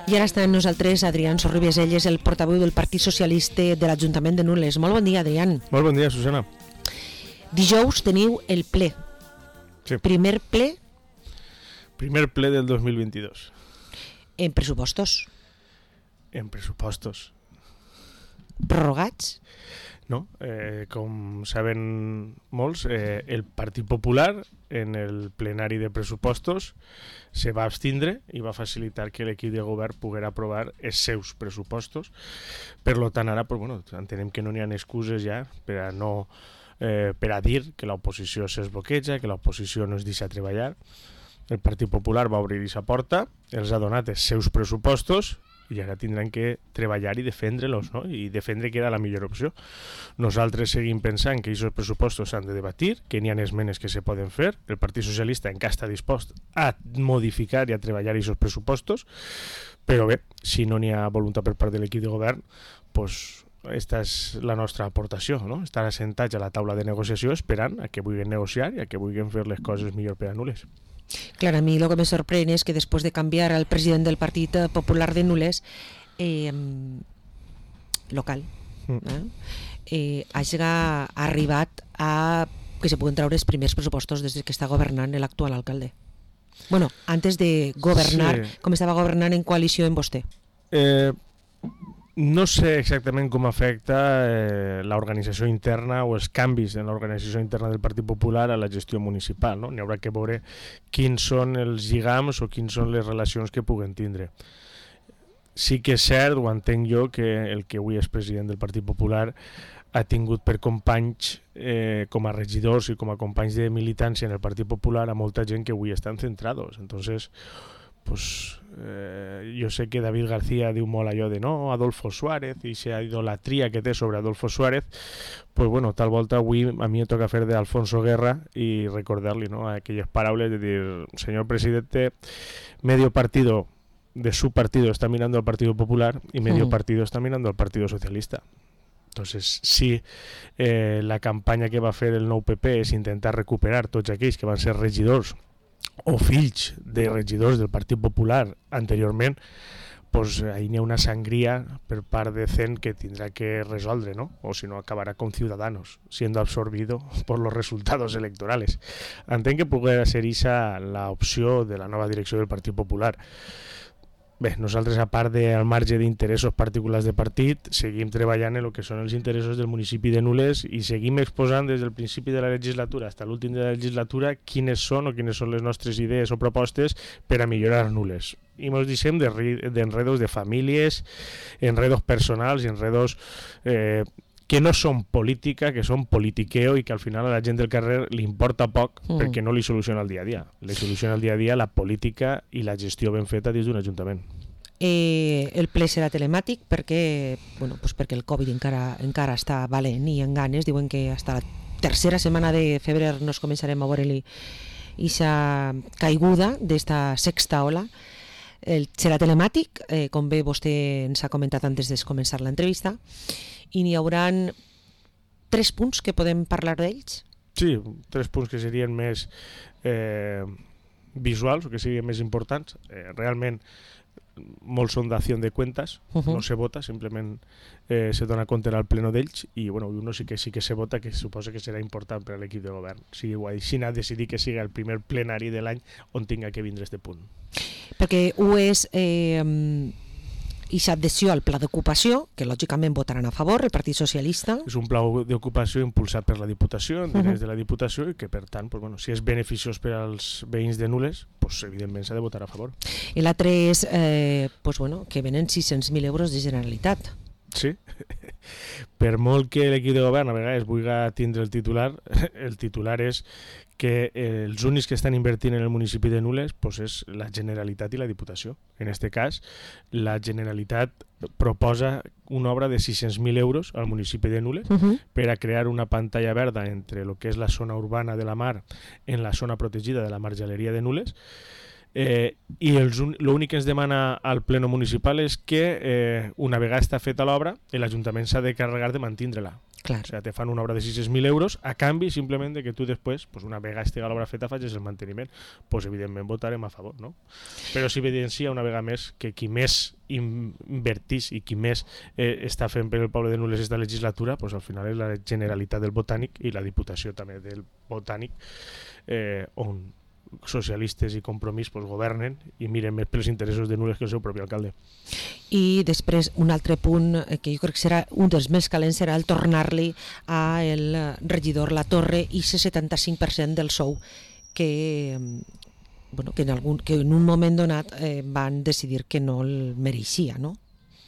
I ara està amb nosaltres Adrián Sorribes, ell és el portaveu del Partit Socialista de l'Ajuntament de Nules. Molt bon dia, Adrián. Molt bon dia, Susana. Dijous teniu el ple. Sí. Primer ple del 2022. en pressupostos. En pressupostos. Prorrogats. No? Com saben molts, el Partit Popular en el plenari de pressupostos se va abstindre i va facilitar que l'equip de govern poguera aprovar els seus pressupostos. Per tant, ara entenem que no n'hi ha excuses ja per a dir que l'oposició s'esbloqueja, que l'oposició no es deixa treballar. El Partit Popular va obrir aquesta porta, els ha donat els seus pressupostos i ara tindran que treballar i defendre-los, no? I defendre que era la millor opció. Nosaltres seguim pensant que aquests pressupostos s'han de debatir, que n'hi ha esmenes que se poden fer. El Partit Socialista encara està dispost a modificar i a treballar aquests pressupostos, però bé, si no n'hi ha voluntat per part de l'equip de govern, doncs aquesta és la nostra aportació, no? Estar assentats a la taula de negociació esperant a que vulguin negociar i a que vulguin fer les coses millor per a Nules. Clar, a mi el que me sorprèn és que després de canviar el president del Partit Popular de Nules local hagi arribat a que se puguen treure els primers pressupostos des que està governant l'actual alcalde. Bueno, antes de governar, sí. Com estava governant en coalició amb vostè. No sé exactament com afecta l'organització interna o els canvis en l'organització interna del Partit Popular a la gestió municipal, no? N'hi haurà que veure quins són els lligams o quins són les relacions que puguen tindre. Sí que és cert, ho entenc jo, que el que avui és president del Partit Popular ha tingut per companys, com a regidors i com a companys de militància en el Partit Popular, a molta gent que avui estan centrados. Entonces, jo sé que David García diu molt allò de no, Adolfo Suárez, i la idolatria que té sobre Adolfo Suárez, tal volta avui a mi em toca fer d'Alfonso Guerra i recordar-li, no, aquelles paraules de dir, señor presidente, medio partido de su partido está mirando al Partido Popular y medio partido está mirando al Partido Socialista. Entonces, si la campanya que va fer el nou PP és intentar recuperar tots aquells que van ser regidors o fills de regidors del Partit Popular anteriorment, pues ahí n'hi ha una sangría per part de CEN que tindrà que resoldre, ¿no? O si no acabará con Ciudadanos siendo absorbido por los resultados electorales. Entenc que pugui ser esa la opció de la nova direcció del Partit Popular. Bé, nosaltres, a part del marge d'interessos particulars de partit, seguim treballant en el que són els interessos del municipi de Nules i seguim exposant des del principi de la legislatura fins a l'últim de la legislatura quines són les nostres idees o propostes per a millorar Nules. I ens deixem d'enredos de famílies, enredos personals i enredos que no són política, que són politiqueo i que al final a la gent del carrer li importa poc perquè no li soluciona el dia a dia. Li soluciona el dia a dia la política i la gestió ben feta dins d'un ajuntament. El ple serà telemàtic perquè el Covid encara està valent i en ganes. Diuen que fins la tercera setmana de febrer nos començarem a veure-li aquesta caiguda d'esta sexta ola. Serà telemàtic, com bé vostè ens ha comentat antes de començar l'entrevista, i n'hi haurà 3 punts que podem parlar d'ells? Sí, 3 punts que serien més visuals o que serien més importants. Realment molts són d'acció de cuentas, no se vota, simplement se dona compte al pleno d'ells i uno sí que se vota, que suposa que serà important per a l'equip de govern. Si així ha decidit que sigui el primer plenari de l'any on tinga que vindre este punt. Perquè ho és i s'adhesió al pla d'ocupació, que lògicament votaran a favor, el Partit Socialista. És un pla d'ocupació impulsat per la Diputació, en diners de la Diputació, i que per tant, si és beneficiós per als veïns de Nules, evidentment s'ha de votar a favor. I l'altre és que venen 600.000 euros de Generalitat. Sí, per molt que l'equip de govern a vegades vulgui tindre el titular és que els únics que estan invertint en el municipi de Nules és la Generalitat i la Diputació. En aquest cas, la Generalitat proposa una obra de 600.000 euros al municipi de Nules per a crear una pantalla verda entre el que és la zona urbana de la mar en la zona protegida de la marjaleria de Nules. I l'únic que ens demana al pleno municipal és que una vegada està feta l'obra l'Ajuntament s'ha de carregar de mantindre-la. Clar. O sigui, te fan una obra de 600.000 euros a canvi simplement de que tu després, pues, una vegada estiga l'obra feta, facis el manteniment. Pues, evidentment votarem a favor, no? Però s'evidencia una vegada més que qui més invertís i qui més està fent per el poble de Nules esta legislatura, pues, al final és la Generalitat del Botànic i la Diputació també del Botànic, on socialistes i Compromís pues, governen i miren més pels interessos de Nules que el seu propi alcalde. I després un altre punt que jo crec que serà un dels més calents serà el tornar-li al regidor La Torre i ese 75% del sou que, bueno, que en un moment donat van decidir que no el mereixia, no?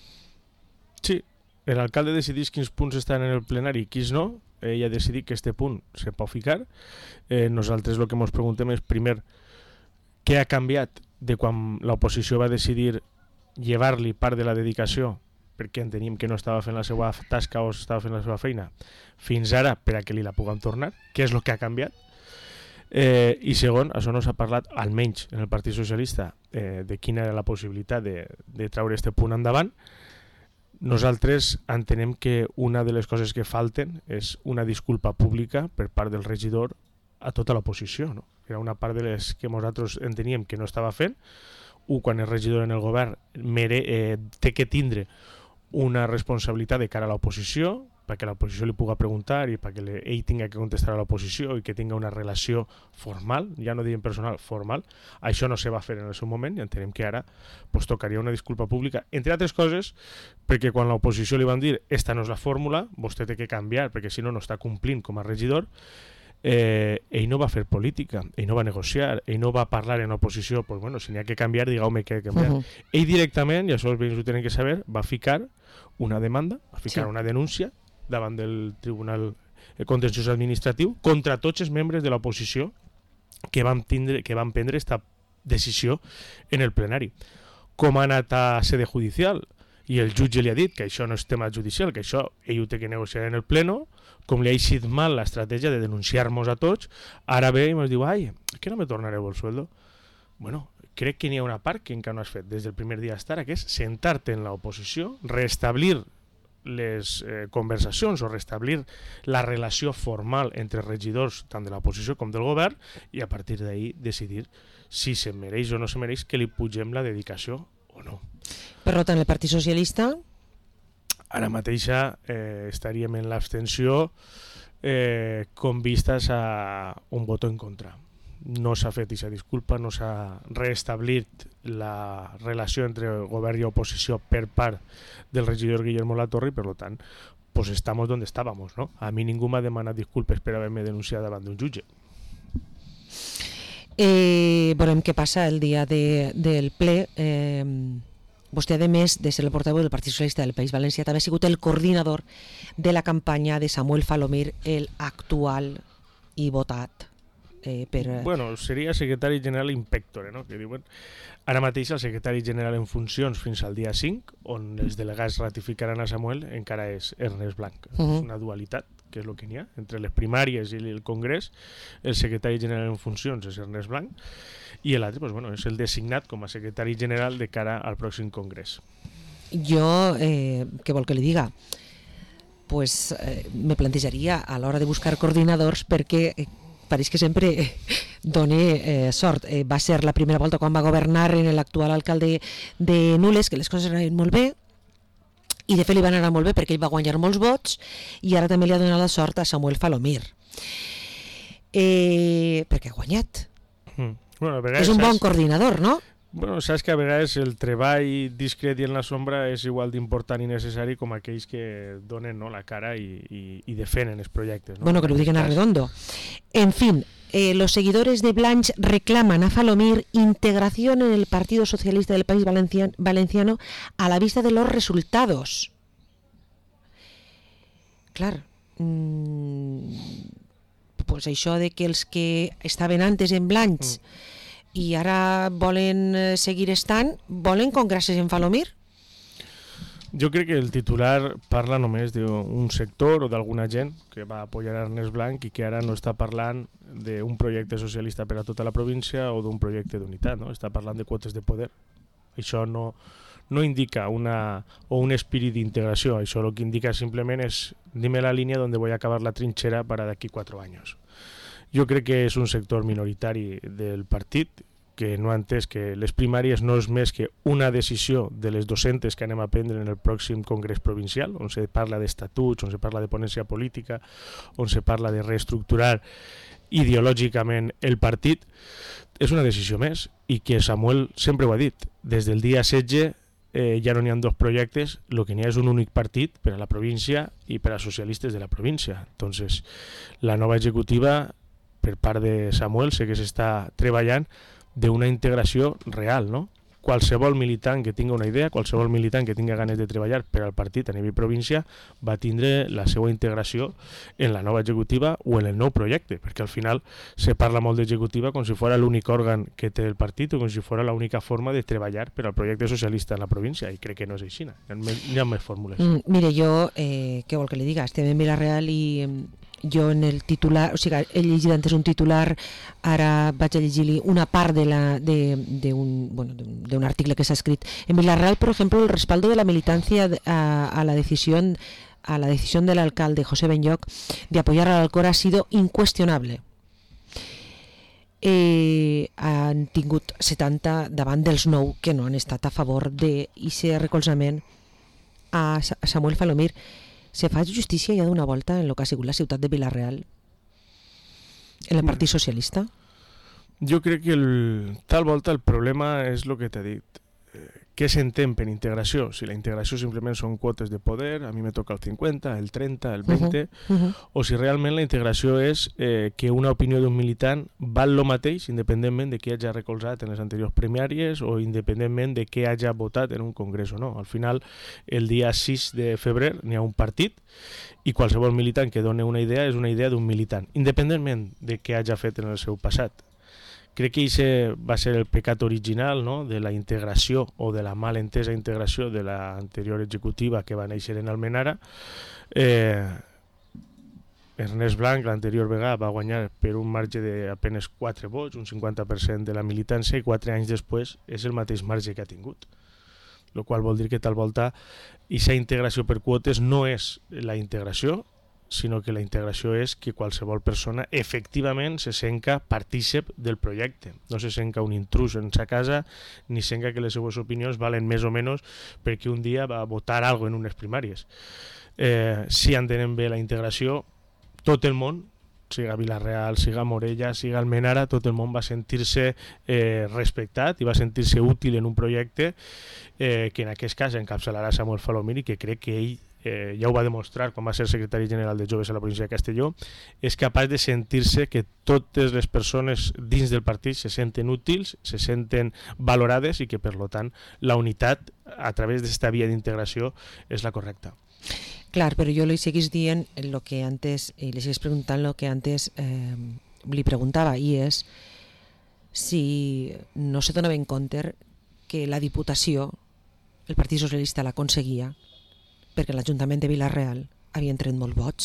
Sí, l'alcalde decidís quins punts estan en el plenari i quins no. Ell ha decidit que este punt se pot ficar. Nosaltres el que ens preguntem és, primer, què ha canviat de quan l'oposició va decidir llevar-li part de la dedicació perquè enteníem que no estava fent la seva tasca o estava fent la seva feina, fins ara per a que li la puguem tornar, què és el que ha canviat. I segon, això no s'ha parlat, almenys en el Partit Socialista, de quina era la possibilitat de treure este punt endavant. Nosaltres entenem que una de les coses que falten és una disculpa pública per part del regidor a tota l'oposició, no? Era una part de les que nosaltres enteníem que no estava fent. Quan és regidor en el govern té que tindre una responsabilitat de cara a l'oposició, perquè l'oposició li pugui preguntar i perquè ell tingui que contestar a l'oposició i que tingui una relació formal, ja no diem personal, formal. Això no se va fer en el seu moment i entenem que ara pues, tocaria una disculpa pública, entre altres coses, perquè quan l'oposició li van dir esta no és la fórmula, vostè té que canviar perquè si no no està complint com a regidor, ell no va fer política, ell no va negociar, ell no va parlar en oposició, pues bueno, si n'hi ha que canviar, digueu-me que ha de canviar. Ell directament, i això els veïns ho tenen que saber, va ficar una demanda, va ficar una denúncia davant del Tribunal Contenciós Administratiu contra tots els membres de l'oposició que van prendre aquesta decisió en el plenari. Com ha anat a sede judicial i el jutge li ha dit que això no és tema judicial, que això ell ho té que negociar en el pleno, com li ha eixit mal l'estratègia de denunciar-nos a tots, ara ve i ens diu, ai, que no me tornareu el sueldo? Bueno, crec que n'hi ha una part que encara no has fet des del primer dia d'estar, que és sentar-te en l'oposició, restablir les conversacions o restablir la relació formal entre regidors tant de l'oposició com del govern i a partir d'ahir decidir si se mereix o no se mereix que li pugem la dedicació o no. Per tant, el Partit Socialista ara mateixa estaríem en l'abstenció com vistes a un vot en contra. No s'ha fet aquesta disculpa, no s'ha reestablit la relació entre govern i oposició per part del regidor Guillermo Latorre i per tant pues estamos donde estábamos, ¿no? A mi ningú m'ha demanat disculpes per haver-me denunciat davant d'un jutge. Veurem què passa el dia del ple. Vostè, a més de ser el portaveu del Partit Socialista del País Valencià, també ha sigut el coordinador de la campanya de Samuel Falomir, el actual i votat Bueno, seria secretari general impectore, no? Que diuen ara mateix el secretari general en funcions fins al dia 5, on els delegats ratificaran a Samuel, encara és Ernest Blanc. És una dualitat, que és el que n'hi ha, entre les primàries i el Congrés. El secretari general en funcions és Ernest Blanc i l'altre pues, bueno, és el designat com a secretari general de cara al pròxim Congrés. Jo, què vol que li diga? Pues me plantejaria a l'hora de buscar coordinadors perquè pareix que sempre dona sort. Va ser la primera volta quan va governar en l'actual alcalde de Nules, que les coses anaven molt bé, i de fet li van anar molt bé perquè ell va guanyar molts vots, i ara també li ha donat la sort a Samuel Falomir. Perquè ha guanyat. Bueno, és un bon coordinador, no? Bueno, saps que a vegades el treball discret i en la sombra és igual d'important i necessari com aquells que donen, ¿no?, la cara i defenen els projectes, ¿no? Bueno, que lo digan a redondo. En fin, los seguidores de Blanch reclaman a Falomir integración en el Partido Socialista del País Valenciano a la vista de los resultados. Clar, pues això de que els que estaven antes en Blanch i ara volen seguir estant, volen congresses en Falomir? Jo crec que el titular parla només d'un sector o d'alguna gent que va apoyar Ernest Blanc i que ara no està parlant d'un projecte socialista per a tota la província o d'un projecte d'unitat, no? Està parlant de quotes de poder. Això no no indica un espíritu d'integració. Això el que indica simplement és dime la línia on vull acabar la trinxera per d'aquí 4 anys. Jo crec que és un sector minoritari del partit que no ha entès que les primàries no és més que una decisió de les 200 que anem a prendre en el pròxim congrés provincial, on se parla d'estatuts, on se parla de ponència política, on se parla de reestructurar ideològicament el partit. És una decisió més, i que Samuel sempre ho ha dit, des del dia 16 ja no n'hi ha 2 projectes, el que n'hi ha és un únic partit per a la província i per als socialistes de la província. Entonces, la nova executiva, per part de Samuel, sé que s'està treballant d'una integració real, no? Qualsevol militant que tinga una idea, qualsevol militant que tinga ganes de treballar per al partit a nivell província va tindre la seva integració en la nova executiva o en el nou projecte, perquè al final se parla molt d'executiva com si fos l'únic òrgan que té el partit o com si fos l'única forma de treballar per al projecte socialista en la província, i crec que no és així, hi ha més fórmules. Mire, jo, què vol que li diga? Estem en Vila-real i jo en el titular, o sigui, he llegit antes un titular, ara vaig a llegir-li una part d'un article que s'ha escrit. En Vila-real, por ejemplo, el respaldo de la militancia a la decisión del alcalde José Benlloch de apoyar al Alcora ha sido incuestionable. Han tingut 70 davant dels 9 que no han estat a favor d'aquest recolzament a Samuel Falomir. Se fa justícia ja d'una volta en el que ha sigut la ciutat de Vila-real, en el Partit Socialista? Jo crec que tal volta el problema és el que t'he dit. Què s'entén per integració? Si la integració simplement són quotes de poder, a mi me toca el 50, el 30, el 20, o si realment la integració és que una opinió d'un militant val el mateix independentment de qui hagi recolzat en les anteriors primàries o independentment de què hagi votat en un congrés o no. Al final, el dia 6 de febrer n'hi ha un partit i qualsevol militant que doni una idea és una idea d'un militant, independentment de què hagi fet en el seu passat. Crec que aquest va ser el pecat original, no?, de la integració o de la malentesa integració de l'anterior executiva que va néixer en Almenara. Ernest Blanc l'anterior vegada va guanyar per un marge d'apenas 4 vots, un 50% de la militància, i 4 anys després és el mateix marge que ha tingut. El qual vol dir que tal volta aquesta integració per quotes no és la integració, sinó que la integració és que qualsevol persona efectivament se senta partícip del projecte. No se senta un intrus en sa casa, ni senta que les seues opinions valen més o menys perquè un dia va votar alguna cosa en unes primàries. Si entenem bé la integració, tot el món, siga Vila-real, siga Morella, siga Almenara, tot el món va sentir-se respectat i va sentir-se útil en un projecte que en aquest cas encapçalarà Samuel Falomir, i que crec que ell ja ho va demostrar quan va ser secretari general de Joves a la província de Castelló, és capaç de sentir-se que totes les persones dins del partit se senten útils, se senten valorades, i que per tant la unitat a través d'esta via d'integració és la correcta. Clar, però jo li seguís dient lo que antes, i li seguís preguntant el que antes li preguntava, i és si no se donava en compte que la Diputació, el Partit Socialista l'aconseguia perquè l'Ajuntament de Vila-real havien tret molts vots.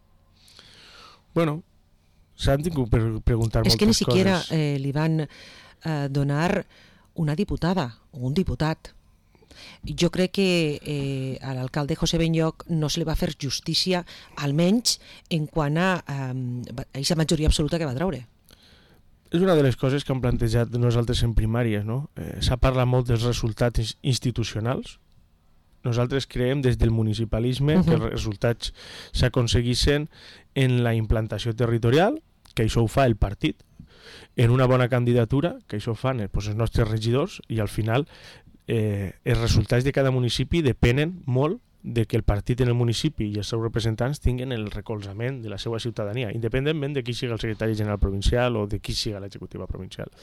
Bueno, s'han tingut per preguntar moltes coses. És que ni siquiera li van donar una diputada o un diputat. Jo crec que a l'alcalde José Benlloch no se li va fer justícia, almenys en quant a aquesta majoria absoluta que va treure. És una de les coses que han plantejat nosaltres en primàries, no? S'ha parlat molt dels resultats institucionals. Nosaltres creiem des del municipalisme que els resultats s'aconseguissin en la implantació territorial, que això ho fa el partit, en una bona candidatura, que això ho fan els nostres regidors, i al final els resultats de cada municipi depenen molt de que el partit en el municipi i els seus representants tinguin el recolzament de la seva ciutadania, independentment de qui siga el secretari general provincial o de qui siga l'executiva provincial.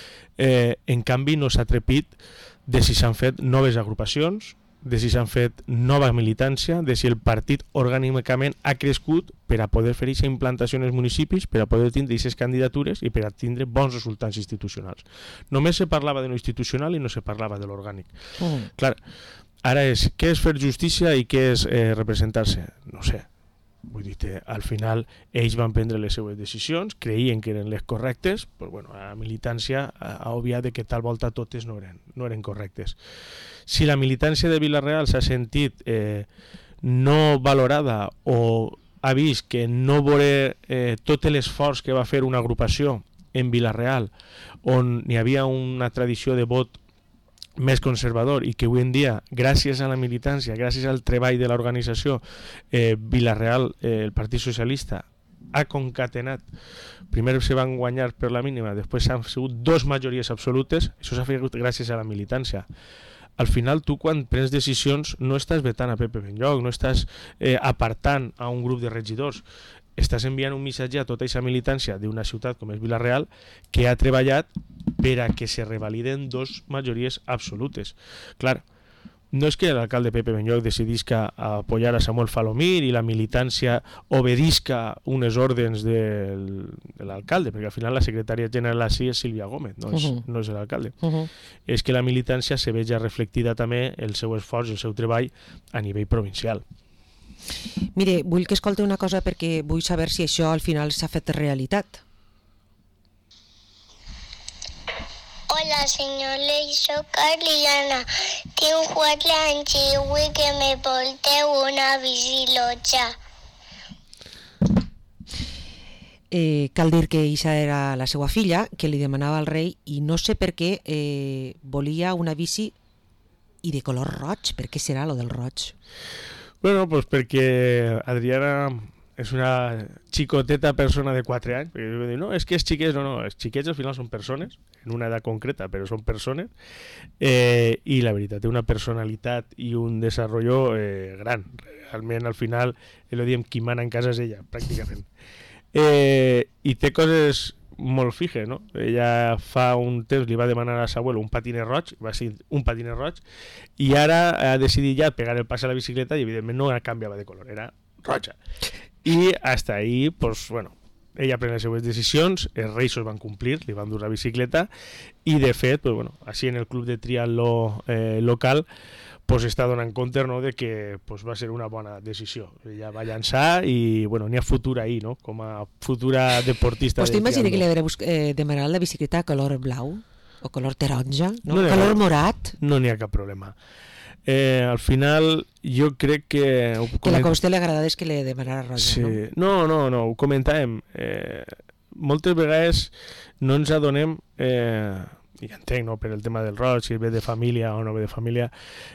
En canvi, no s'ha trepit de si s'han fet noves agrupacions, de si s'han fet nova militància, de si el partit orgànicament ha crescut per a poder fer aquesta implantació en els municipis, per a poder tindre aquestes candidatures i per a tindre bons resultats institucionals. Només se parlava de lo institucional i no se parlava de l'orgànic. Clar, ara què és fer justícia i què és representar-se? No sé. Vull dir, al final ells van prendre les seues decisions, creien que eren les correctes, però bueno, la militància ha obviat que tal volta totes no eren correctes. Si la militància de Vila-real s'ha sentit no valorada o ha vist que no veure tot l'esforç que va fer una agrupació en Vila-real, on hi havia una tradició de vot més conservador i que avui en dia, gràcies a la militància, gràcies al treball de l'organització, Vila-real, el Partit Socialista, ha concatenat. Primer se van guanyar per la mínima, després han sigut 2 majories absolutes. Això s'ha fet gràcies a la militància. Al final, tu quan prens decisions no estàs vetant a Pepe Benlloch, no estàs apartant a un grup de regidors, estàs enviant un missatge a tota aquesta militància d'una ciutat com és Vila-real, que ha treballat per a que se revaliden 2 majories absolutes. Clar, no és que l'alcalde Pepe Benlloch decidisca apoyar a Samuel Falomir i la militància obedisca unes ordres de l'alcalde, perquè al final la secretària general així és Sílvia Gómez, no és l'alcalde. És que la militància se veja reflectida també el seu esforç i el seu treball a nivell provincial. Mire, vull que escolti una cosa perquè vull saber si això al final s'ha fet realitat. Hola, senyor Ley, soc Carliana. Tinc 4 anys i vull que me porteu una bicicleta. Cal dir que Isa era la seva filla, que li demanava al rei, i no sé per què volia una bici i de color roig. Per què serà lo del roig? Bueno, pues perquè Adriana és una xicoteta persona de 4 anys, perquè no, és que els xiquets, no, els xiquets al final són persones, en una edat concreta, però són persones, i la veritat, té una personalitat i un desenvolupament gran. Realment, al final, el diem, qui mana en casa és ella, pràcticament. I té coses molt fixes, no? Ella fa un temps li va demanar a l'abuelo un patinet roig, va ser un patinet roig, i ara ha decidit ja pegar el pas a la bicicleta i evidentment no canviava de color, era roja. I hasta ahí, pues bueno, ella pren les seues decisions, els reis van complir, li van dur la bicicleta, i de fet, pues bueno, així en el club de triatló local, pues està donant compte, no, de que pues, va ser una bona decisió. Ella va llançar i bueno, n'hi ha futur ahí, no? Com a futura deportista. Pues t'imagines que li haurà demanat la bicicleta color blau o color taronja, no? Color morat? No n'hi ha cap problema. Al final jo crec que... Que la que a vostè li agrada és que li demanara roja, sí. No? No, ho comentàvem. Moltes vegades no ens adonem... i entenc, no, per el tema del roig, si ve de família o no ve de família,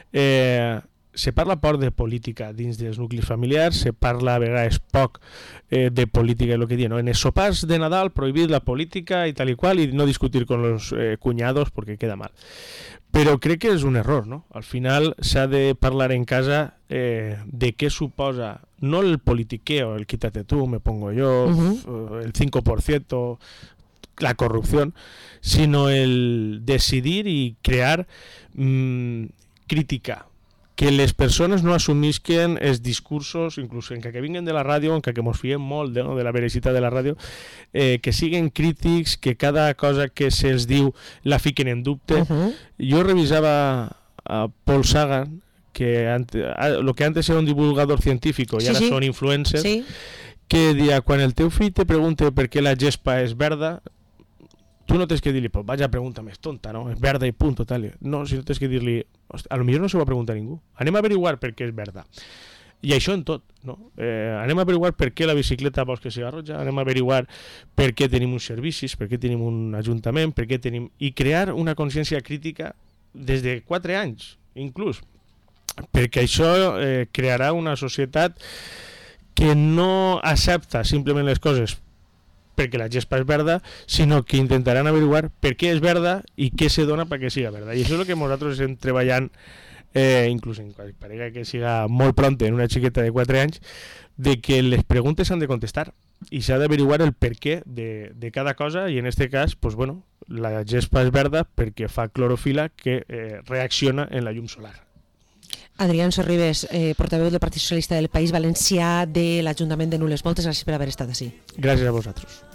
se parla poc de política dins dels nuclis familiars, se parla a vegades poc de política, el que diuen, no? En els sopars de Nadal prohibir la política i tal i qual, i no discutir con los cuñados porque queda mal. Però crec que és un error, no? Al final s'ha de parlar en casa de què suposa, no el politiqueo, el quítate tú, me pongo yo, el 5%, la corrupción, sino el decidir i crear crítica, que les persones no assumisquen els discursos, inclús encara que vinguen de la ràdio, encara que mos fiem molt de la veracitat de la ràdio, que siguen crítics, que cada cosa que se'ls diu la fiquen en dubte. Jo revisava a Paul Sagan, que lo que antes era un divulgador científico i ara són influencers, que dia, quan el teu fill te pregunta per què la gespa és verda, tu no tens que dir-li, pues vaya pregunta més tonta, no? És verda i punto, tal. No, si no tens que dir-li, a lo millor no s'ho va preguntar ningú. Anem a averiguar per què és verda. I això en tot, no? Anem a averiguar per què la bicicleta vols que sigui roja, anem a averiguar per què tenim uns servicis, per què tenim un ajuntament, per què tenim... I crear una consciència crítica des de 4 anys, inclús. Perquè això crearà una societat que no accepta simplement les coses perquè la gespa és verda, sinó que intentaran averiguar per què és verda i què se dona perquè siga verda. I això és el que nosaltres estem treballant, inclús en parega que siga molt pront en una xiqueta de 4 anys, de que les preguntes s'han de contestar i s'ha d'averiguar el per què de cada cosa, i en aquest cas, pues, bueno, la gespa és verda perquè fa clorofila que reacciona en la llum solar. Adrián Sorribes, portaveu del Partit Socialista del País Valencià de l'Ajuntament de Nules. Moltes gràcies per haver estat ací. Gràcies a vosaltres.